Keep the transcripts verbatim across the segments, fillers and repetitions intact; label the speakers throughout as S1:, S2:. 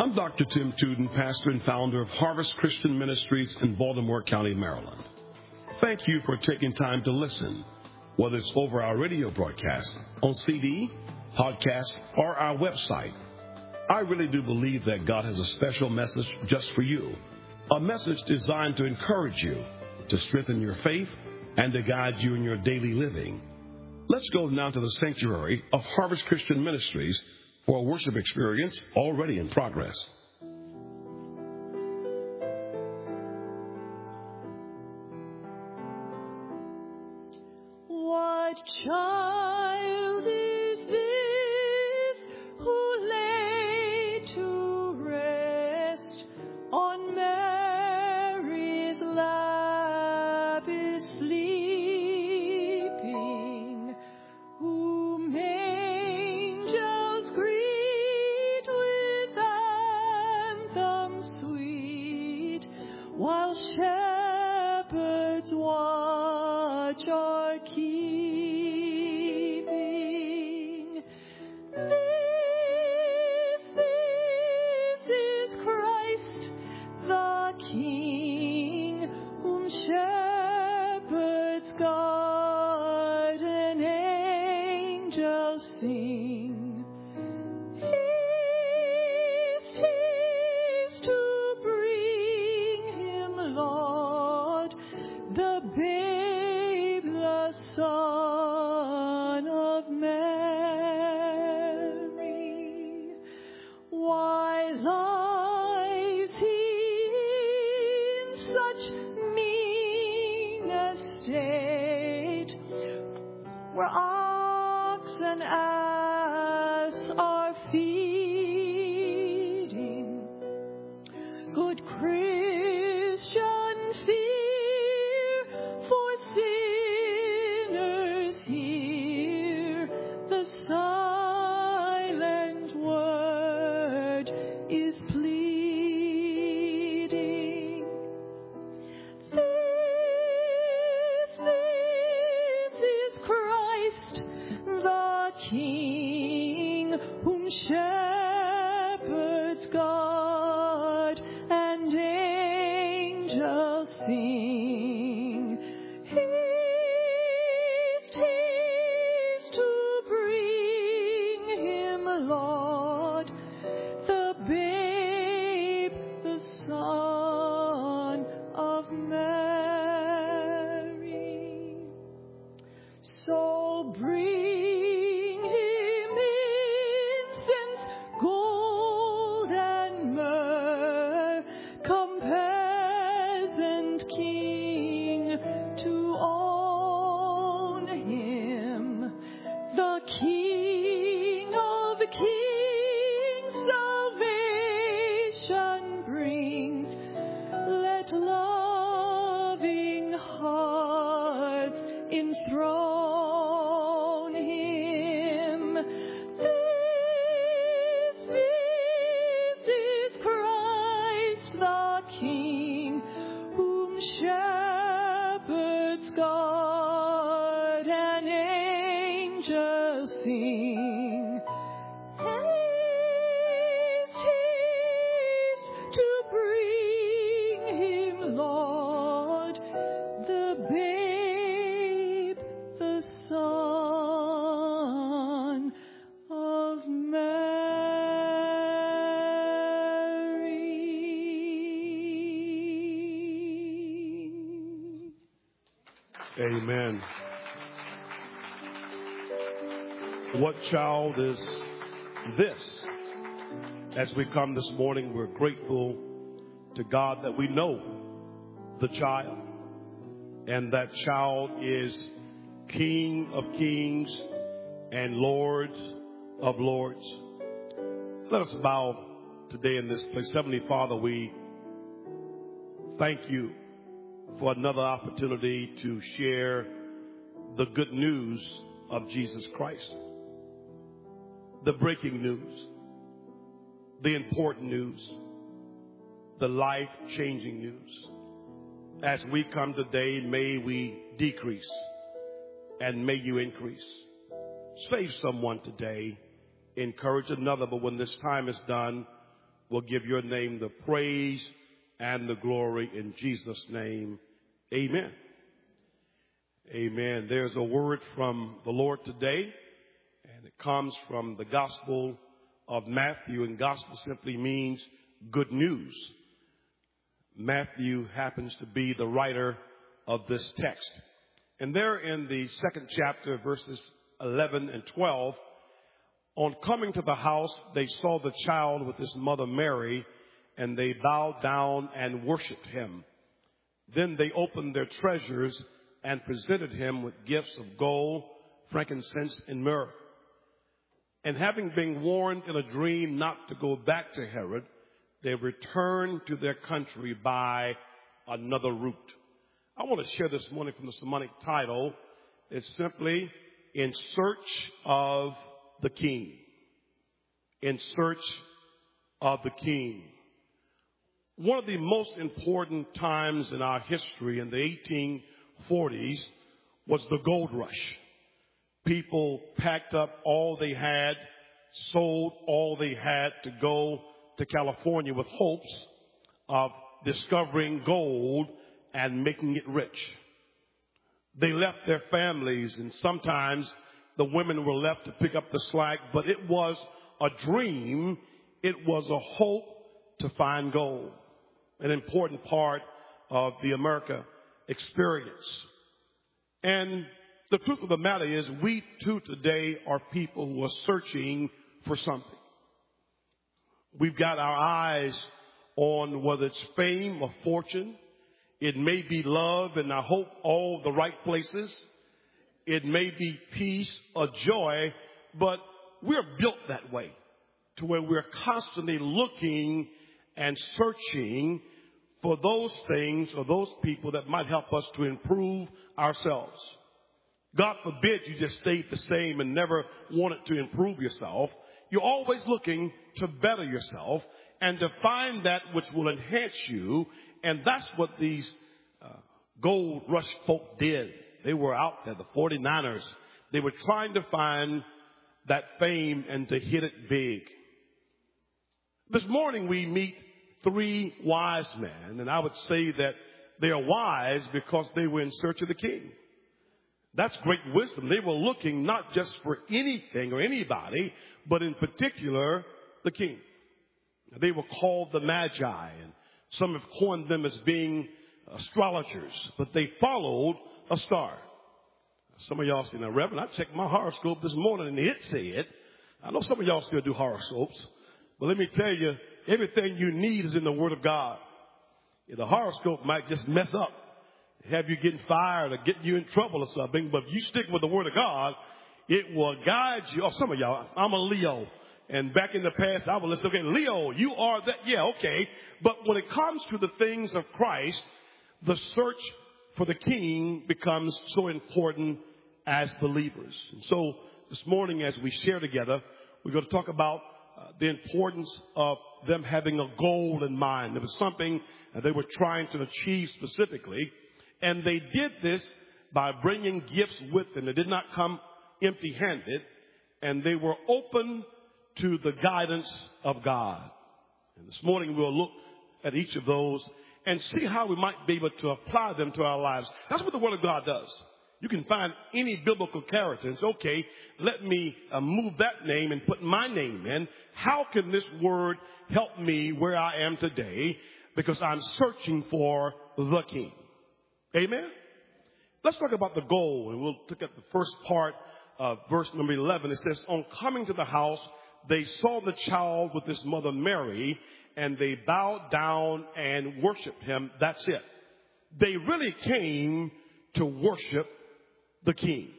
S1: I'm Doctor Tim Tuden, pastor and founder of Harvest Christian Ministries in Baltimore County, Maryland. Thank you for taking time to listen, whether it's over our radio broadcast, on C D, podcast, or our website. I really do believe that God has a special message just for you, a message designed to encourage you, to strengthen your faith, and to guide you in your daily living. Let's go now to the sanctuary of Harvest Christian Ministries for a worship experience already in progress.
S2: What child is this who lay to rest on Mary's lap is sleeping, whom angels greet with anthems sweet, while shepherds watch our keeping? This, this is Christ the King, whom shepherds guard and angels sing. Haste, haste to bring him, Lord, the babe, the Son of Mary. Why lies he in such mean estate, where ox and ass are feeding? Good Christian, fear, for sinners hear the silent word is pleading. This, this is Christ the King, whom shepherds guard and angels sing. Haste, haste to bring him, Lord, the babe, the Son of Mary. So bring him incense, gold, and myrrh. Come, peasant king, to own him, the King of kings, salvation brings. Let loving hearts enthrone him. This, this is Christ the King, whom shepherds guard and angels sing. Haste, haste to bring him, Lord, the babe, the Son of Mary.
S1: Amen. What child is this? As we come this morning, we're grateful to God that we know the child, and that child is King of kings and Lord of lords. Let us bow today in this place. Heavenly Father, we thank you for another opportunity to share the good news of Jesus Christ. The breaking news, the important news, the life-changing news. As we come today, may we decrease and may you increase. Save someone today, encourage another, but when this time is done, will give your name the praise and the glory in Jesus' name. Amen. Amen. There's a word from the Lord today, and it comes from the Gospel of Matthew, and gospel simply means good news. Matthew happens to be the writer of this text. And there in the second chapter, verses eleven and twelve, on coming to the house, they saw the child with his mother Mary, and they bowed down and worshiped him. Then they opened their treasures and presented him with gifts of gold, frankincense, and myrrh. And having been warned in a dream not to go back to Herod, they returned to their country by another route. I want to share this morning from the sermonic title. It's simply In Search of the King. In Search of the King. One of the most important times in our history in the eighteen forties was the gold rush. People packed up all they had, sold all they had to go to California with hopes of discovering gold and making it rich. They left their families, and sometimes the women were left to pick up the slack, but it was a dream. It was a hope to find gold, an important part of the America experience. And the truth of the matter is, we too today are people who are searching for something. We've got our eyes on whether it's fame or fortune. It may be love, and I hope all the right places. It may be peace or joy, but we're built that way, to where we're constantly looking and searching for those things or those people that might help us to improve ourselves. God forbid you just stay the same and never wanted to improve yourself. You're always looking to better yourself and to find that which will enhance you. And that's what these uh, gold rush folk did. They were out there, the forty-niners. They were trying to find that fame and to hit it big. This morning we meet three wise men, and I would say that they are wise because they were in search of the King. That's great wisdom. They were looking not just for anything or anybody, but in particular, the King. They were called the Magi, and some have coined them as being astrologers, but they followed a star. Some of y'all say, now, Reverend, I checked my horoscope this morning and it said, I know some of y'all still do horoscopes, but let me tell you, everything you need is in the Word of God. The horoscope might just mess up, have you getting fired or get you in trouble or something, but if you stick with the Word of God, it will guide you. Oh, some of y'all, I'm a Leo, and back in the past, I would listen, okay, Leo, you are that, yeah, okay, but when it comes to the things of Christ, the search for the King becomes so important as believers. And so this morning, as we share together, we're going to talk about uh, the importance of them having a goal in mind. There was something that they were trying to achieve specifically, and they did this by bringing gifts with them. They did not come empty-handed, and they were open to the guidance of God. And this morning we'll look at each of those and see how we might be able to apply them to our lives. That's what the Word of God does. You can find any biblical character and say, okay, let me uh, move that name and put my name in. How can this word help me where I am today? Because I'm searching for the King. Amen? Let's talk about the goal, and we'll look at the first part of verse number eleven. It says, on coming to the house, they saw the child with his mother Mary, and they bowed down and worshiped him. That's it. They really came to worship the King.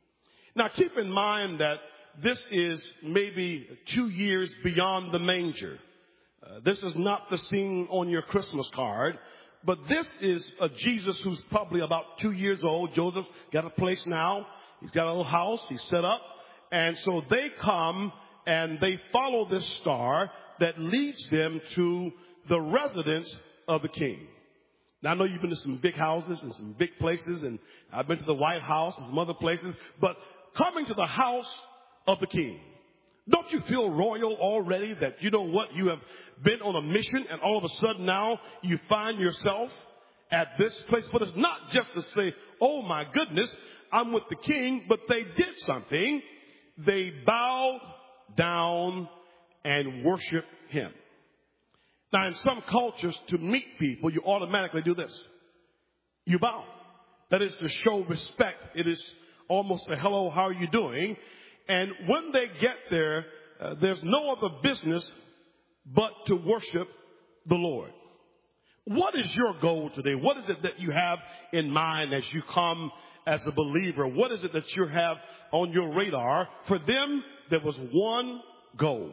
S1: Now, keep in mind that this is maybe two years beyond the manger. Uh, this is not the scene on your Christmas card, but this is a Jesus who's probably about two years old. Joseph got a place now. He's got a little house. He's set up. And so they come and they follow this star that leads them to the residence of the King. Now, I know you've been to some big houses and some big places, and I've been to the White House and some other places, but coming to the house of the King, Don't you feel royal already that you know what? You have been on a mission and all of a sudden now you find yourself at this place. But it's not just to say, oh my goodness, I'm with the king, but they did something. They bowed down and worshiped him. Now in some cultures, to meet people, you automatically do this. You bow. That is to show respect. It is almost a hello, how are you doing? And when they get there, uh, there's no other business but to worship the Lord. What is your goal today? What is it that you have in mind as you come as a believer? What is it that you have on your radar? For them, there was one goal.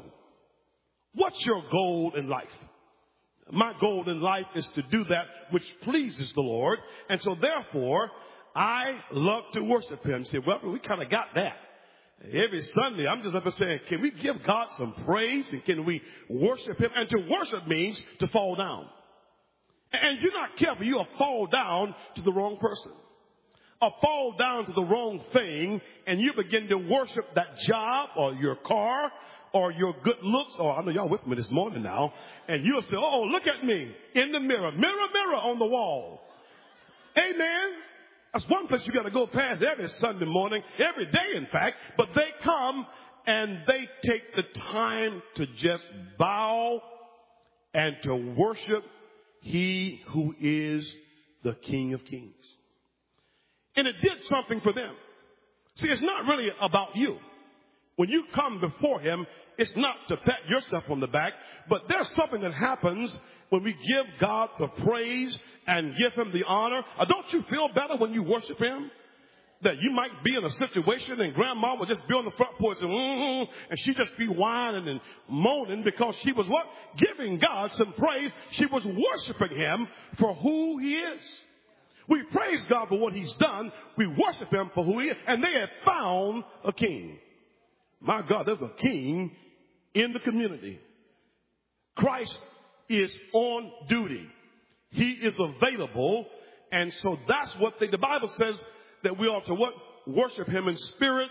S1: What's your goal in life? My goal in life is to do that which pleases the Lord. And so therefore, I love to worship him. Say, well, we kind of got that. Every Sunday, I'm just up there saying, can we give God some praise? And can we worship him? And to worship means to fall down. And you're not careful, you'll fall down to the wrong person. Or fall down to the wrong thing, and you begin to worship that job or your car or your good looks. Or I know y'all with me this morning now. And you'll say, oh, look at me in the mirror. Mirror, mirror on the wall. Amen. That's one place you got to go past every Sunday morning, every day, in fact. But they come and they take the time to just bow and to worship he who is the King of Kings. And it did something for them. See, it's not really about you. When you come before him, it's not to pat yourself on the back, but there's something that happens when we give God the praise and give him the honor. Uh, don't you feel better when you worship him? That you might be in a situation and grandma would just be on the front porch and, mm-hmm, and she'd just be whining and moaning because she was what? Giving God some praise. She was worshiping him for who he is. We praise God for what he's done. We worship him for who he is. And they had found a king. My God, there's a king in the community. Christ is on duty. He is available. And so that's what they, the Bible says that we ought to what? Worship him in spirit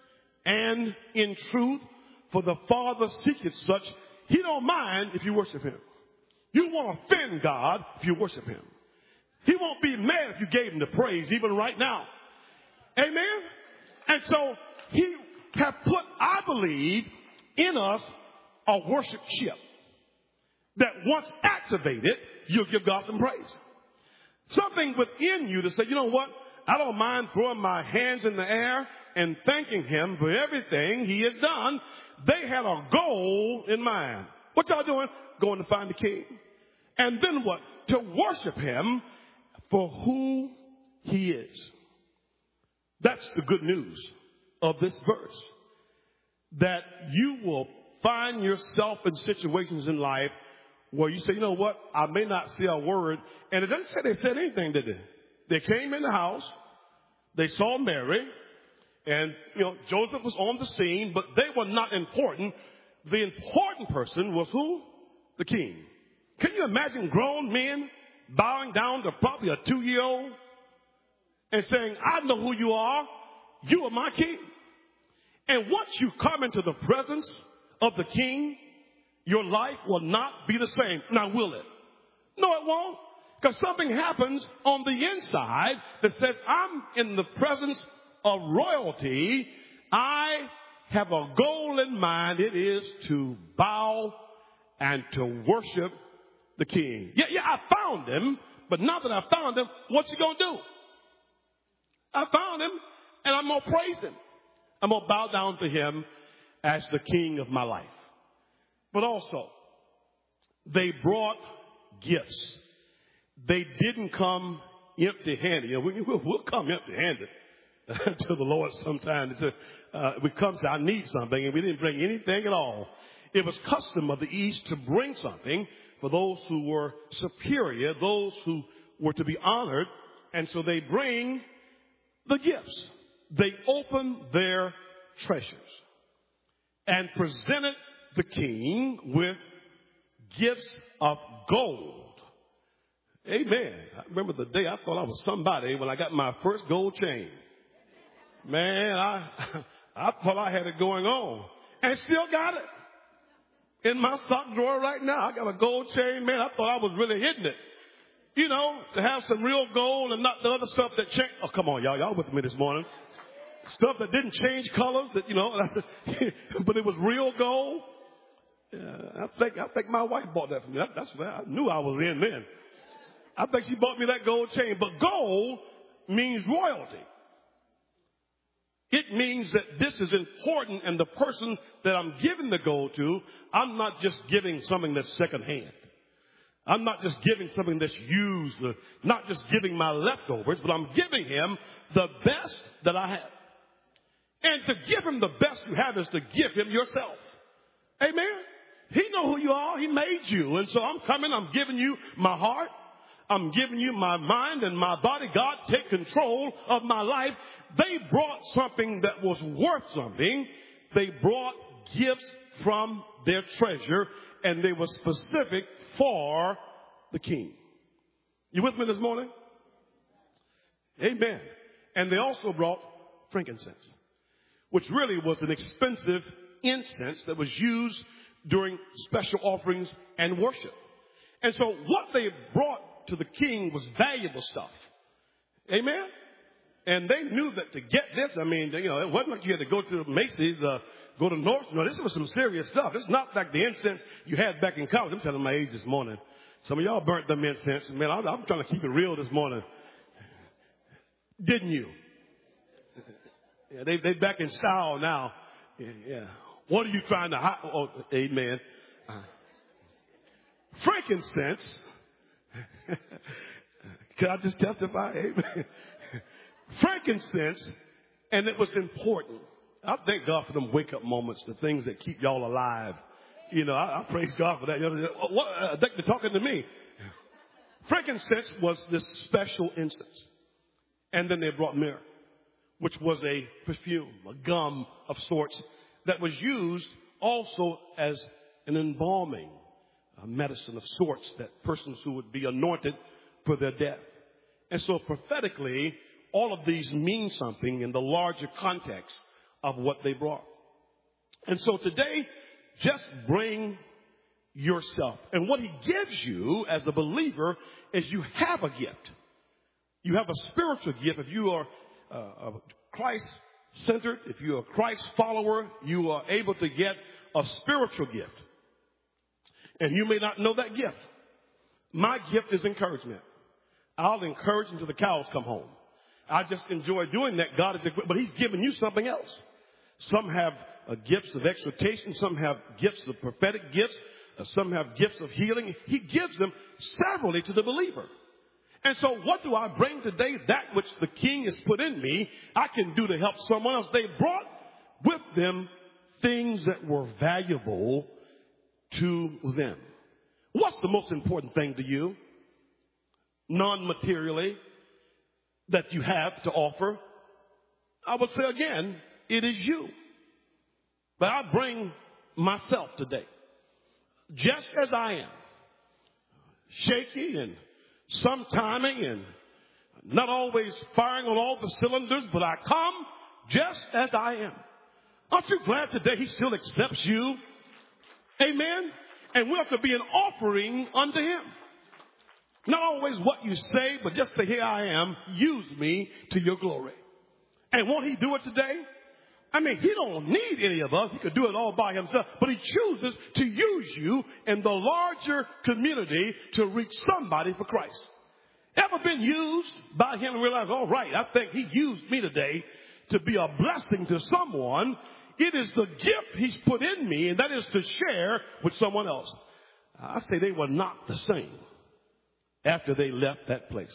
S1: and in truth. For the Father seeketh such. He don't mind if you worship him. You won't offend God if you worship him. He won't be mad if you gave him the praise, even right now. Amen? And so he have put, I believe, in us a worship chip that once activated, you'll give God some praise. Something within you to say, you know what? I don't mind throwing my hands in the air and thanking him for everything he has done. They had a goal in mind. What y'all doing? Going to find the king. And then what? To worship him for who he is. That's the good news of this verse. That you will find yourself in situations in life where you say, you know what? I may not say a word. And it doesn't say they said anything, did they? They came in the house. They saw Mary. And, you know, Joseph was on the scene, but they were not important. The important person was who? The king. Can you imagine grown men bowing down to probably a two-year-old and saying, I know who you are. You are my king. And once you come into the presence of the king, your life will not be the same. Now, will it? No, it won't. Because something happens on the inside that says, I'm in the presence of royalty. I have a goal in mind. It is to bow and to worship the king. Yeah, yeah, I found him. But now that I found him, what's he going to do? I found him, and I'm going to praise him. I'm going to bow down to him as the king of my life. But also, they brought gifts. They didn't come empty-handed. You know, we, we'll, we'll come empty-handed to the Lord sometimes. Uh, we come to, I need something, and we didn't bring anything at all. It was custom of the East to bring something for those who were superior, those who were to be honored. And so they bring the gifts. They opened their treasures and presented the king with gifts of gold. Amen. I remember the day I thought I was somebody when I got my first gold chain. Man, I I thought I had it going on. And still got it in my sock drawer right now. I got a gold chain, man. I thought I was really hitting it. You know, to have some real gold and not the other stuff that changed. Oh, come on, y'all. Y'all with me this morning. Stuff that didn't change colors, that, you know, but it was real gold. Yeah, I think I think my wife bought that for me. That, that's what I knew I was in then. I think she bought me that gold chain. But gold means royalty. It means that this is important, and the person that I'm giving the gold to, I'm not just giving something that's secondhand. I'm not just giving something that's used, or not just giving my leftovers, but I'm giving him the best that I have. And to give him the best you have is to give him yourself. Amen? He know who you are. He made you. And so I'm coming, I'm giving you my heart. I'm giving you my mind and my body. God, take control of my life. They brought something that was worth something. They brought gifts from their treasure, and they were specific for the king. You with me this morning? Amen. And they also brought frankincense, which really was an expensive incense that was used during special offerings and worship. And so what they brought to the king was valuable stuff. Amen? And they knew that to get this, I mean, you know, it wasn't like you had to go to Macy's, uh, go to North. No, this was some serious stuff. It's not like the incense you had back in college. I'm telling my age this morning. Some of y'all burnt them incense. Man, I'm, I'm trying to keep it real this morning. Didn't you? Yeah, they they back in style now. Yeah. yeah. What are you trying to hide? Oh, amen. Uh, frankincense. Can I just testify? Amen. Frankincense, and it was important. I thank God for them wake up moments, the things that keep y'all alive. You know, I, I praise God for that. You know, what, uh, they're talking to me. Frankincense was this special instance. And then they brought myrrh, which was a perfume, a gum of sorts that was used also as an embalming, a medicine of sorts that persons who would be anointed for their death. And so prophetically, all of these mean something in the larger context of what they brought. And so today, just bring yourself. And what he gives you as a believer is you have a gift. You have a spiritual gift. If you are uh, Christ-centered, if you're a Christ follower, you are able to get a spiritual gift. And you may not know that gift. My gift is encouragement. I'll encourage until the cows come home. I just enjoy doing that. God is, but he's given you something else. Some have uh, gifts of exhortation. Some have gifts of prophetic gifts. Uh, some have gifts of healing. He gives them severally to the believer. And so what do I bring today? That which the king has put in me, I can do to help someone else. They brought with them things that were valuable to them. What's the most important thing to you? Non-materially, that you have to offer? I would say again, it is you. But I bring myself today, just as I am, shaky and some timing and not always firing on all the cylinders, but I come just as I am. Aren't you glad today he still accepts you? Amen? And we have to be an offering unto him. Not always what you say, but just to here I am, use me to your glory. And won't he do it today? I mean, he don't need any of us. He could do it all by himself. But he chooses to use you in the larger community to reach somebody for Christ. Ever been used by him and realize, all right, I think he used me today to be a blessing to someone. It is the gift he's put in me, and that is to share with someone else. I say they were not the same after they left that place.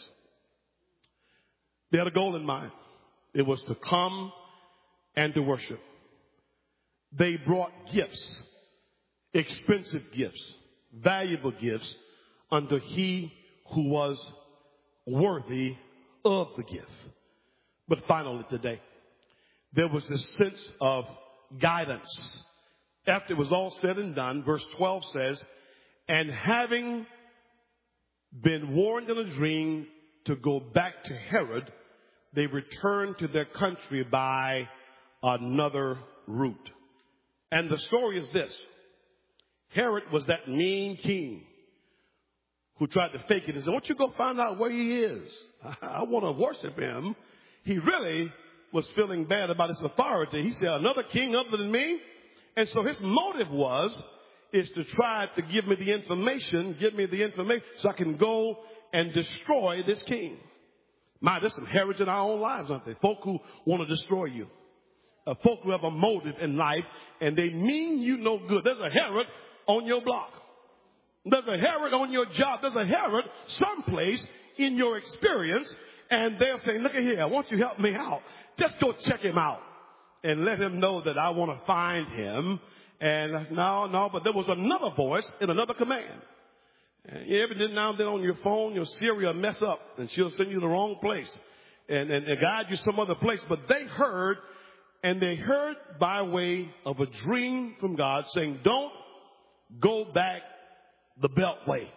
S1: They had a goal in mind. It was to come and to worship. They brought gifts, expensive gifts, valuable gifts unto he who was worthy of the gift. But finally today, there was this sense of guidance. After it was all said and done, verse twelve says, and having been warned in a dream to go back to Herod, they returned to their country by another route. And the story is this. Herod was that mean king who tried to fake it and said, why don't you go find out where he is? I, I want to worship him. He really was feeling bad about his authority. He said, another king other than me? And so his motive was, is to try to give me the information, give me the information so I can go and destroy this king. My, there's some Herods in our own lives, aren't they? Folk who want to destroy you. Uh, folk who have a motive in life and they mean you no good. There's a Herod on your block. There's a Herod on your job. There's a Herod someplace in your experience. And they're saying, look at here, I want you to help me out. Just go check him out and let him know that I want to find him. And no, no, but there was another voice in another command. And every now and then on your phone, your Siri will mess up and she'll send you the wrong place and, and, and guide you some other place. But they heard, and they heard by way of a dream from God saying, don't go back the Beltway.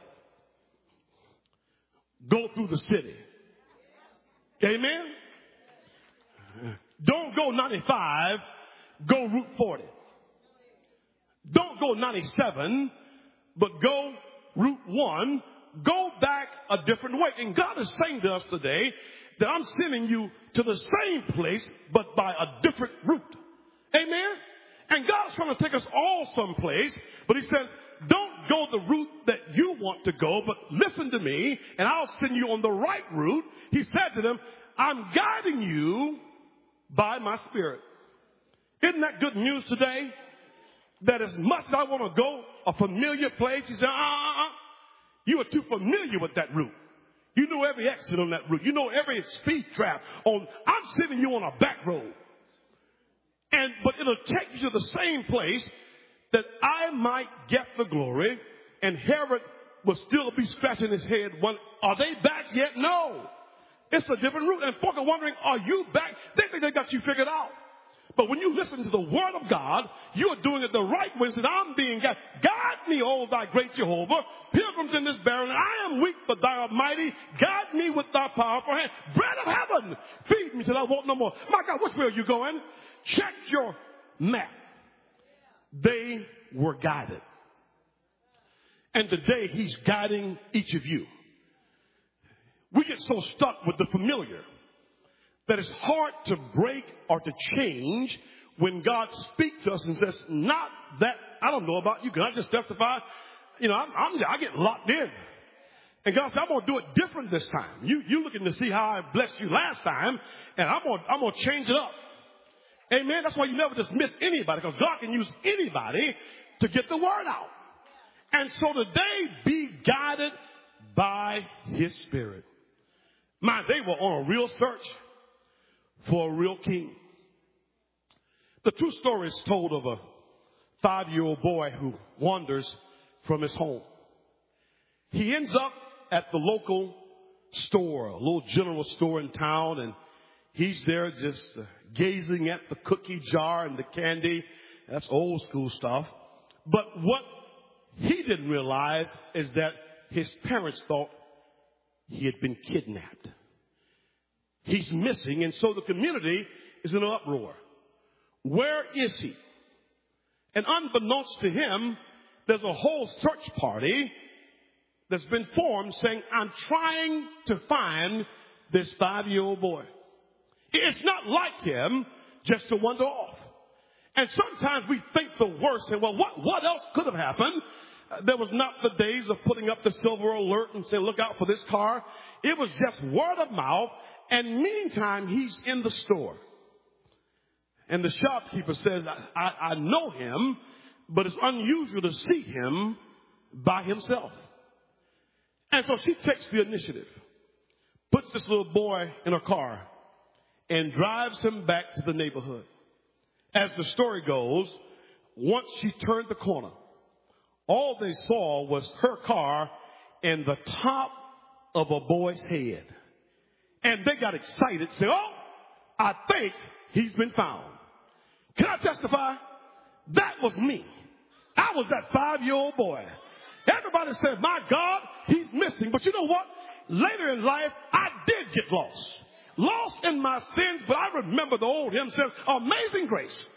S1: Go through the city. Amen? Don't go ninety-five, go Route forty. Don't go ninety-seven, but go Route one. Go back a different way. And God is saying to us today that I'm sending you to the same place, but by a different route. Amen? And God's trying to take us all someplace, but he said, don't go the route that you want to go, but listen to me, and I'll send you on the right route. He said to them, I'm guiding you by my Spirit. Isn't that good news today? That as much as I want to go a familiar place, he said, uh-uh-uh, you are too familiar with that route. You know every exit on that route. You know every speed trap on. I'm sending you on a back road. And, but it'll take you to the same place that I might get the glory. And Herod will still be scratching his head. When, are they back yet? No. It's a different route. And folk are wondering, are you back? They think they got you figured out. But when you listen to the word of God, you are doing it the right way. Says, I'm being guided. Guide me, O thy great Jehovah. Pilgrims in this barren. I am weak, but thou art mighty. Guide me with thy powerful hand. Bread of heaven. Feed me till I want no more. My God, which way are you going? Check your map. They were guided. And today he's guiding each of you. We get so stuck with the familiar that it's hard to break or to change when God speaks to us and says, not that, I don't know about you. Can I just testify? You know, I'm, I'm, I get locked in. And God said, I'm going to do it different this time. You, you looking to see how I blessed you last time, and I'm going I'm going to change it up. Amen. That's why you never dismiss anybody, because God can use anybody to get the word out. And so today, be guided by his Spirit. Man, they were on a real search for a real king. The true story is told of a five-year-old boy who wanders from his home. He ends up at the local store, a little general store in town, and he's there just uh, gazing at the cookie jar and the candy. That's old school stuff. But what he didn't realize is that his parents thought he had been kidnapped. He's missing, and so the community is in an uproar. Where is he? And unbeknownst to him, there's a whole search party that's been formed saying, I'm trying to find this five-year-old boy. It's not like him just to wander off. And sometimes we think the worst, and well, what, what else could have happened? Uh, there was not the days of putting up the silver alert and saying, look out for this car. It was just word of mouth. And meantime, he's in the store. And the shopkeeper says, I, I, I know him, but it's unusual to see him by himself. And so she takes the initiative, puts this little boy in her car, and drives him back to the neighborhood. As the story goes, once she turned the corner, all they saw was her car and the top of a boy's head. And they got excited, said, oh, I think he's been found. Can I testify? That was me. I was that five-year-old boy. Everybody said, my God, he's missing. But you know what? Later in life, I did get lost. Lost in my sins, but I remember the old hymn says, Amazing Grace.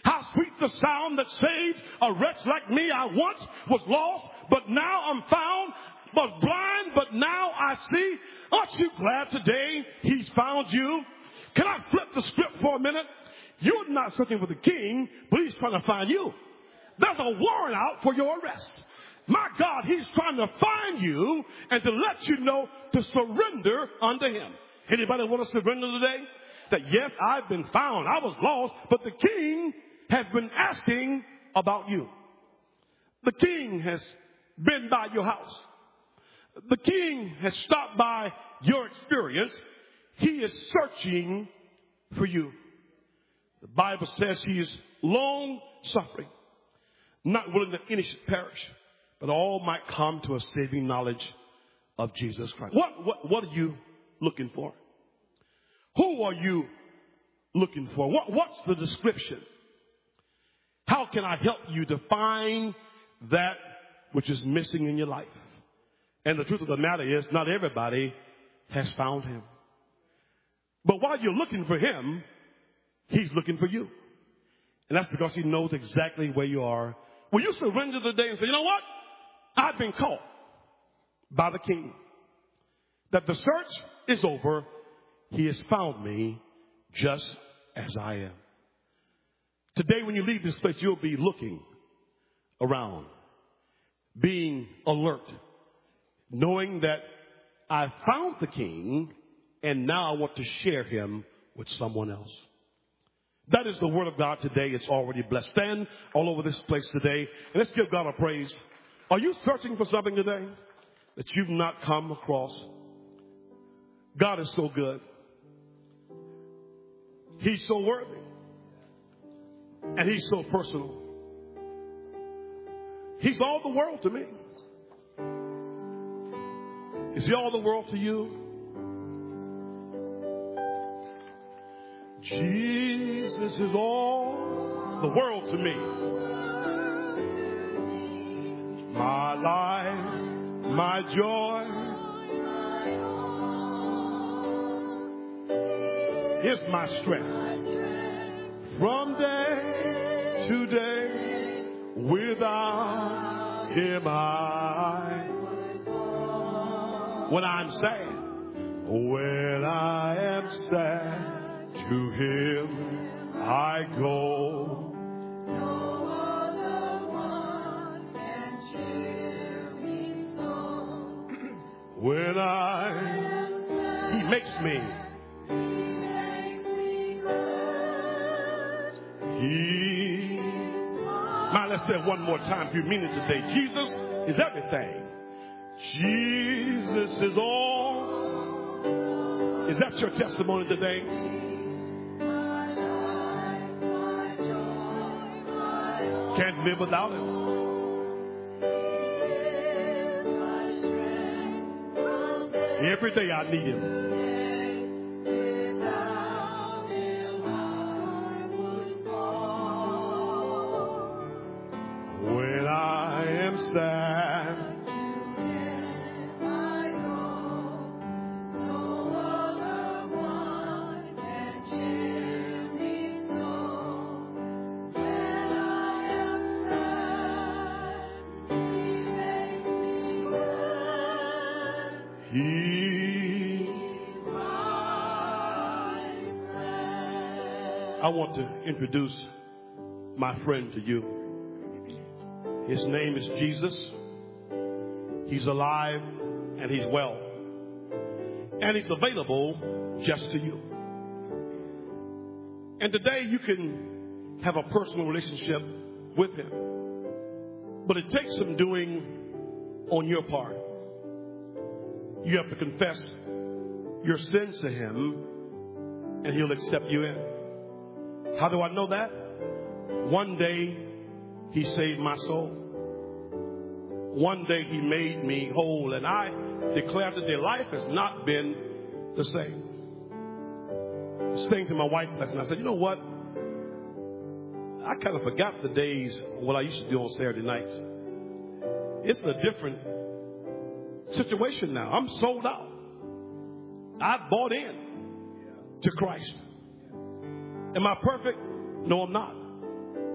S1: How sweet the sound that saved a wretch like me. I once was lost, but now I'm found. Was blind, but now I see. Aren't you glad today he's found you? Can I flip the script for a minute? You're not searching for the king, but he's trying to find you. There's a warrant out for your arrest. My God, he's trying to find you and to let you know to surrender unto him. Anybody want to surrender today? That yes, I've been found. I was lost, but the king has been asking about you. The king has been by your house. The king has stopped by your experience. He is searching for you. The Bible says he is long suffering, not willing that any should perish, but all might come to a saving knowledge of Jesus Christ. What, what, what are you looking for? Who are you looking for? What, what's the description? How can I help you to find that which is missing in your life? And the truth of the matter is, not everybody has found him. But while you're looking for him, he's looking for you. And that's because he knows exactly where you are. Will you surrender today and say, you know what? I've been caught by the king. That the search is over. He has found me just as I am. Today when you leave this place, you'll be looking around, being alert, knowing that I found the king and now I want to share him with someone else. That is the word of God today. It's already blessed. Stand all over this place today and let's give God a praise. Are you searching for something today that you've not come across? God is so good. He's so worthy. And he's so personal. He's all the world to me. Is he all the world to you? Jesus is all the world to me. My life, my joy. Is my strength. From day to day, without him I. When I'm sad, when I am sad, to him I go.
S2: No other one can cheer me so.
S1: When I, he makes me.
S2: He makes me glad.
S1: He. Now let's say it one more time if you mean it today. Jesus is everything. Jesus is all. Is that your testimony today?
S2: My life, my joy, my all.
S1: Can't live without him.
S2: He is my strength from day
S1: Every day I need him.
S2: to day. Without him I would fall.
S1: When I am sad. I want to introduce my friend to you. His name is Jesus. He's alive and he's well. And he's available just to you. And today you can have a personal relationship with him. But it takes some doing on your part. You have to confess your sins to him and he'll accept you in. How do I know that? One day, he saved my soul. One day, he made me whole. And I declare today, life has not been the same. I was saying to my wife last night, I said, you know what? I kind of forgot the days of what I used to do on Saturday nights. It's a different situation now. I'm sold out. I bought in to Christ. Am I perfect? No, I'm not.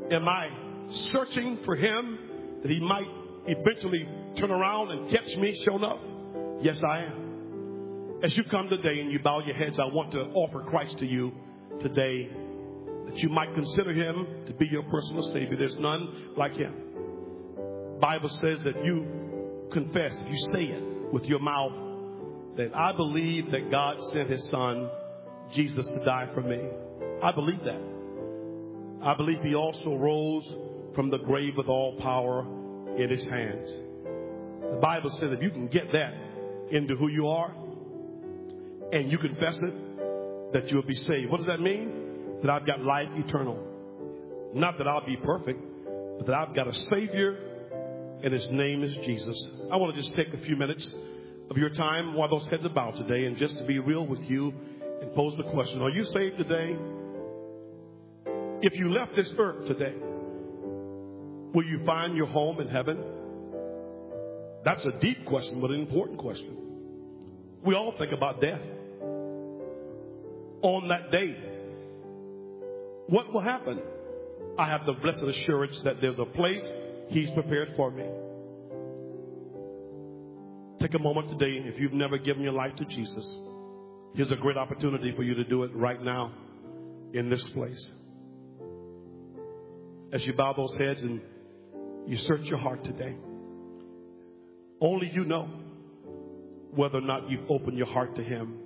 S1: Am I searching for him that he might eventually turn around and catch me showing up? Yes, I am. As you come today and you bow your heads, I want to offer Christ to you today, that you might consider him to be your personal Savior. There's none like him. The Bible says that you confess, if you say it with your mouth, that I believe that God sent his son, Jesus, to die for me. I believe that. I believe he also rose from the grave with all power in his hands. The Bible says if you can get that into who you are and you confess it, that you'll be saved. What does that mean? That I've got life eternal. Not that I'll be perfect, but that I've got a Savior, and his name is Jesus. I want to just take a few minutes of your time while those heads are bowed today, and just to be real with you and pose the question, are you saved today? If you left this earth today, will you find your home in heaven? That's a deep question, but an important question. We all think about death. On that day, what will happen? I have the blessed assurance that there's a place he's prepared for me. Take a moment today, if you've never given your life to Jesus, here's a great opportunity for you to do it right now in this place. As you bow those heads and you search your heart today, only you know whether or not you've opened your heart to him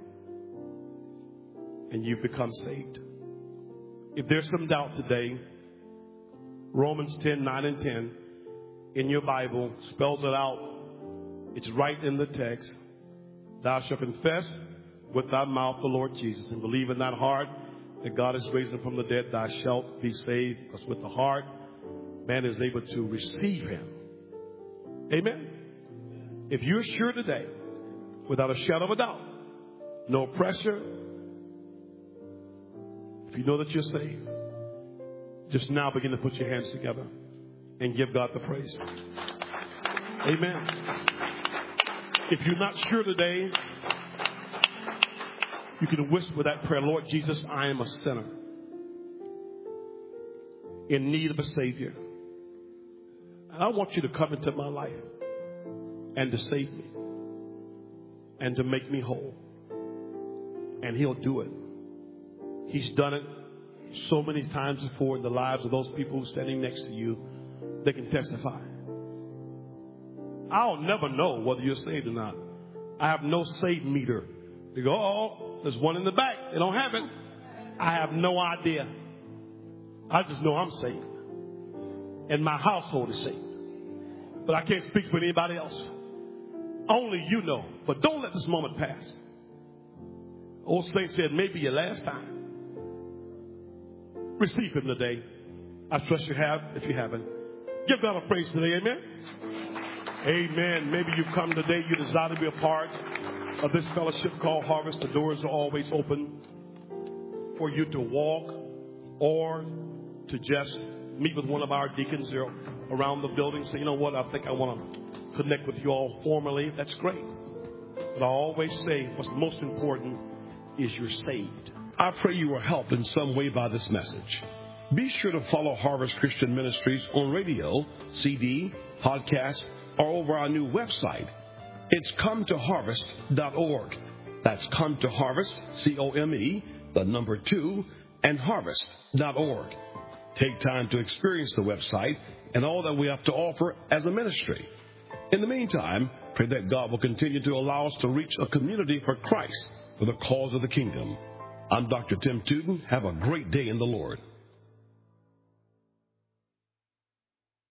S1: and you've become saved. If there's some doubt today, Romans ten, nine and ten in your Bible spells it out. It's right in the text. Thou shalt confess with thy mouth the Lord Jesus and believe in thine heart that God is raised him from the dead, thou shalt be saved. Because with the heart, man is able to receive him. Amen. If you're sure today, without a shadow of a doubt, no pressure, if you know that you're saved, just now begin to put your hands together and give God the praise. Amen. If you're not sure today, you can whisper that prayer, Lord Jesus, I am a sinner in need of a Savior. And I want you to come into my life and to save me and to make me whole. And he'll do it. He's done it so many times before in the lives of those people standing next to you. They can testify. I'll never know whether you're saved or not. I have no saved meter. You go, oh, there's one in the back. They don't have it. I have no idea. I just know I'm saved. And my household is saved. But I can't speak for anybody else. Only you know. But don't let this moment pass. Old Saint said, maybe your last time. Receive him today. I trust you have, if you haven't. Give God a praise today, amen? Amen. Maybe you've come today, you desire to be a part of this fellowship called Harvest. The doors are always open for you to walk or to just meet with one of our deacons there around the building. Say, you know what, I think I want to connect with you all formally. That's great. But I always say what's most important is you're saved. I pray you were helped in some way by this message. Be sure to follow Harvest Christian Ministries on radio, C D, podcast, or over our new website. It's come to harvest dot org. That's come to harvest, C O M E, the number two, and harvest dot org. Take time to experience the website and all that we have to offer as a ministry. In the meantime, pray that God will continue to allow us to reach a community for Christ for the cause of the kingdom. I'm Doctor Tim Tootin. Have a great day in the Lord.